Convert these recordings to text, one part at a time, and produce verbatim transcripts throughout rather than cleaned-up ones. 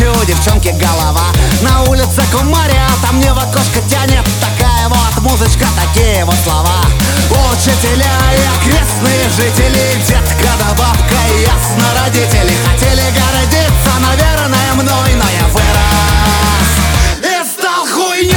ночью у девчонки голова. На улице Кумария, там мне в окошко тянет такая вот музычка, такие вот слова. Учителя и окрестные жители, детка да бабка и ясно родители хотели гордиться, наверное, мной, но я вырос и стал хуйней.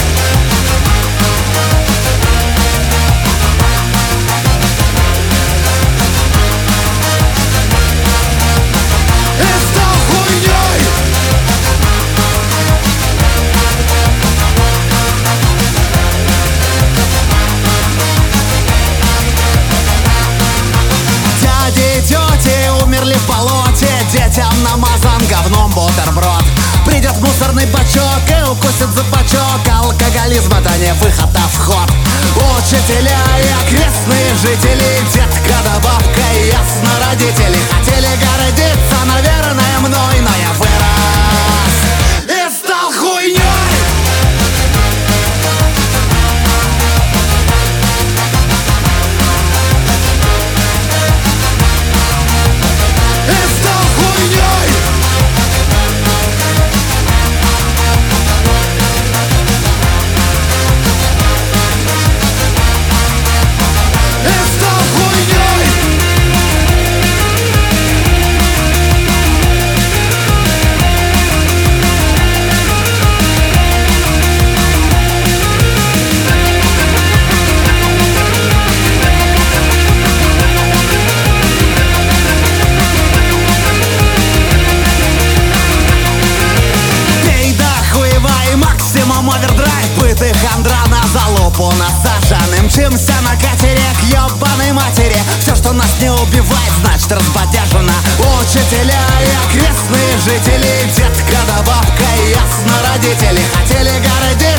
Тети умерли в болоте, детям намазан говном бутерброд. Придет мусорный бачок и укусит за бачок. Алкоголизм — это не выход, а вход. Учителя и окрестные жители, детка да бабка и ясно родители хотели гордиться, наверное, мной, но я вырос и стал хуйней. Овердрайв, быты хандра на залупу насажены. Мчимся на катере к ёбаной матери. Все, что нас не убивает, значит разбодяжено. Учителя и окрестные жители, детка да бабка и ясно родители хотели городить.